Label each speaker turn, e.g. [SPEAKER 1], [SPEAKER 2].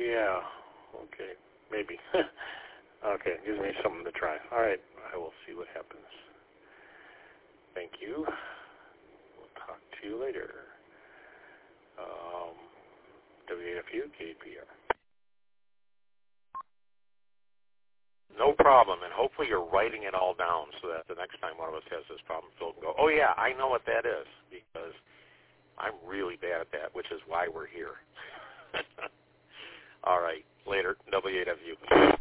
[SPEAKER 1] Yeah. Okay. Maybe. Okay. Gives me something to try. All right. I will see what happens. Thank you. We'll talk to you later. WAFU, KPR. No problem, and hopefully you're writing it all down so that the next time one of us has this problem, Phil can go, oh, yeah, I know what that is, because I'm really bad at that, which is why we're here. All right, later, WAFU.